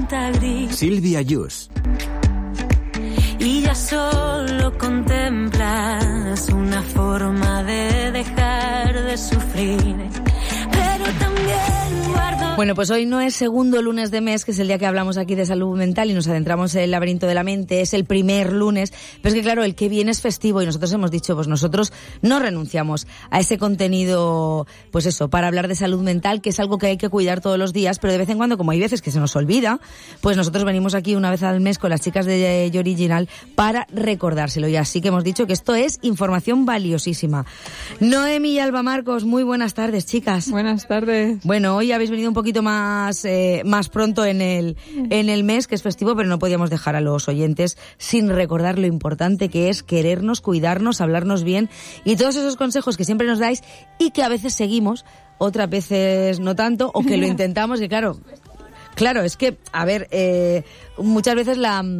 tormenta gris. Silvia Yus. Y ya solo contemplas una forma de dejar de sufrir. Pero también guardo... Bueno, pues hoy no es segundo lunes de mes, que es el día que hablamos aquí de salud mental y nos adentramos en el laberinto de la mente, es el primer lunes, pero es que claro, el que viene es festivo y nosotros hemos dicho, pues nosotros no renunciamos a ese contenido, pues eso, para hablar de salud mental, que es algo que hay que cuidar todos los días, pero de vez en cuando, como hay veces que se nos olvida, pues nosotros venimos aquí una vez al mes con las chicas de Yo Original para recordárselo, y así que hemos dicho que esto es información valiosísima. Noemi y Alba Marcos, muy buenas tardes, chicas. Buenas tardes. Bueno, hoy habéis venido un poquito más pronto en el mes, que es festivo, pero no podíamos dejar a los oyentes sin recordar lo importante que es querernos, cuidarnos, hablarnos bien y todos esos consejos que siempre nos dais y que a veces seguimos, otras veces no tanto, o que lo intentamos, que Claro, es que, a ver, muchas veces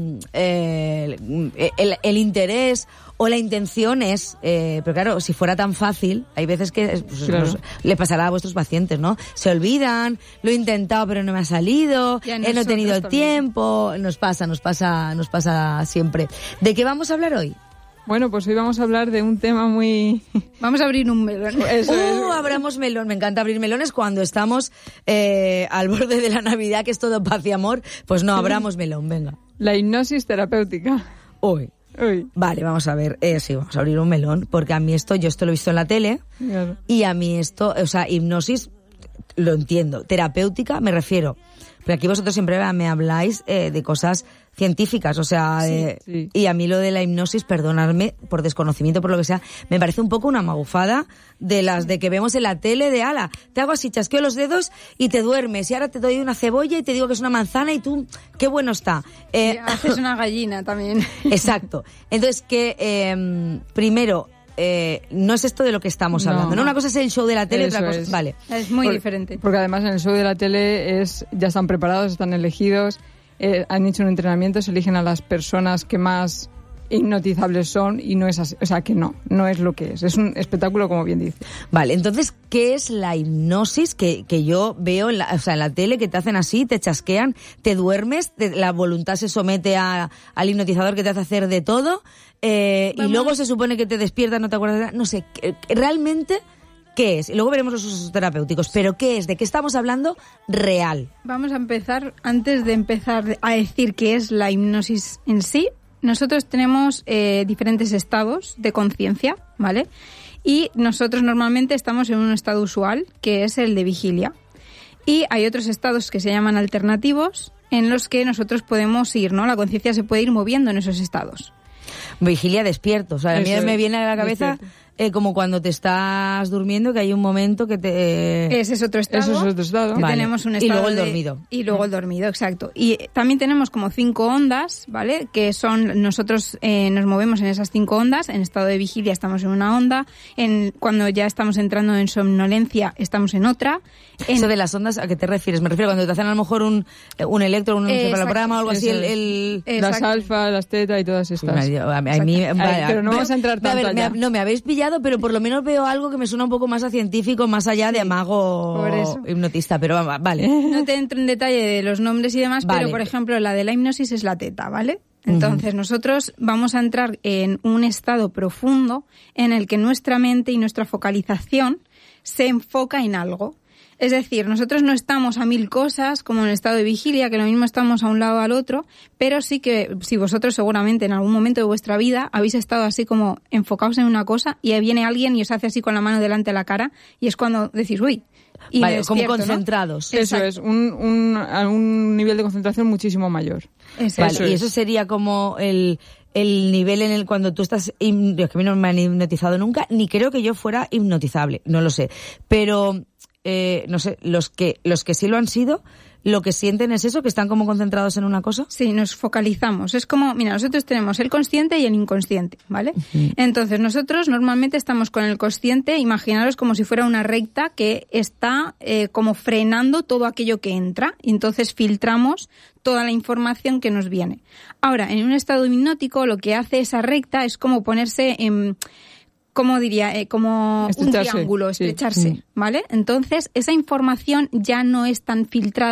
el interés o la intención es, pero claro, si fuera tan fácil, hay veces que pues, claro, le pasará a vuestros pacientes, ¿no? Se olvidan, lo he intentado pero no me ha salido, no he tenido el tiempo, nos pasa siempre. ¿De qué vamos a hablar hoy? Bueno, pues hoy vamos a hablar de un tema muy... Vamos a abrir un melón. Abramos melón. Me encanta abrir melones cuando estamos al borde de la Navidad, que es todo paz y amor. Pues no, abramos melón, venga. La hipnosis terapéutica. Uy. Vale, vamos a ver. Sí, vamos a abrir un melón, porque a mí yo esto lo he visto en la tele, claro, y a mí esto, o sea, hipnosis, lo entiendo. Terapéutica, me refiero. Pero aquí vosotros siempre me habláis de cosas científicas, o sea, sí. Y a mí lo de la hipnosis, perdonadme por desconocimiento, por lo que sea, me parece un poco una magufada de las de que vemos en la tele de ala, te hago así, chasqueo los dedos y te duermes, y ahora te doy una cebolla y te digo que es una manzana y tú, qué bueno está. Haces una gallina también. Exacto. Entonces, primero... no es esto de lo que estamos hablando, ¿no? Una cosa es el show de la tele, otra cosa... Vale. Es muy diferente. Porque además en el show de la tele ya están preparados, están elegidos, han hecho un entrenamiento, se eligen a las personas que más hipnotizables son, y no es así, o sea que no es lo que es un espectáculo, como bien dice. Vale, entonces, ¿qué es la hipnosis que yo veo en la tele, que te hacen así, te chasquean, te duermes, la voluntad se somete al hipnotizador que te hace hacer de todo, y luego se supone que te despiertas, no te acuerdas de nada, no sé, realmente... ¿Qué es? Y luego veremos los usos terapéuticos, pero ¿qué es? ¿De qué estamos hablando real? Vamos a empezar, antes de empezar a decir qué es la hipnosis en sí. Nosotros tenemos diferentes estados de conciencia, ¿vale? Y nosotros normalmente estamos en un estado usual, que es el de vigilia. Y hay otros estados que se llaman alternativos, en los que nosotros podemos ir, ¿no? La conciencia se puede ir moviendo en esos estados. Vigilia despierto, o sea, a mí me viene a la cabeza... como cuando te estás durmiendo, que hay un momento que te... Ese es otro estado. Eso es otro estado. Vale. Tenemos un estado y luego el dormido. Y luego el dormido, exacto. Y también tenemos como 5 ondas, ¿vale? Que son, nosotros nos movemos en esas 5 ondas. En estado de vigilia estamos en una onda. Cuando ya estamos entrando en somnolencia, estamos en otra. Eso de las ondas, ¿a qué te refieres? Me refiero cuando te hacen a lo mejor un electro, un encefalograma o algo así. Las alfa, las teta y todas estas. Pero no vamos a entrar tanto allá. No, me habéis pillado, pero por lo menos veo algo que me suena un poco más a científico, más allá de mago hipnotista, pero vale. No te entro en detalle de los nombres y demás, vale. Pero por ejemplo la de la hipnosis es la teta, ¿vale? Entonces nosotros vamos a entrar en un estado profundo en el que nuestra mente y nuestra focalización se enfoca en algo. Es decir, nosotros no estamos a 1000 cosas, como en el estado de vigilia, que lo mismo estamos a un lado al otro, pero sí que si vosotros seguramente en algún momento de vuestra vida habéis estado así como enfocados en una cosa y ahí viene alguien y os hace así con la mano delante de la cara y es cuando decís, uy, y vale, despierto, como concentrados. ¿no? Eso es, un nivel de concentración muchísimo mayor. Vale, y eso sería como el nivel en el cuando tú estás... que a mí no me han hipnotizado nunca, ni creo que yo fuera hipnotizable, no lo sé, pero... no sé, los que sí lo han sido, lo que sienten es eso, que están como concentrados en una cosa. Sí, nos focalizamos. Es como, mira, nosotros tenemos el consciente y el inconsciente, ¿vale? Uh-huh. Entonces, nosotros normalmente estamos con el consciente, imaginaros como si fuera una recta que está como frenando todo aquello que entra, y entonces filtramos toda la información que nos viene. Ahora, en un estado hipnótico, lo que hace esa recta es como ponerse en... ¿Cómo diría? Como un triángulo, estrecharse, sí. ¿Vale? Entonces, esa información ya no es tan filtrada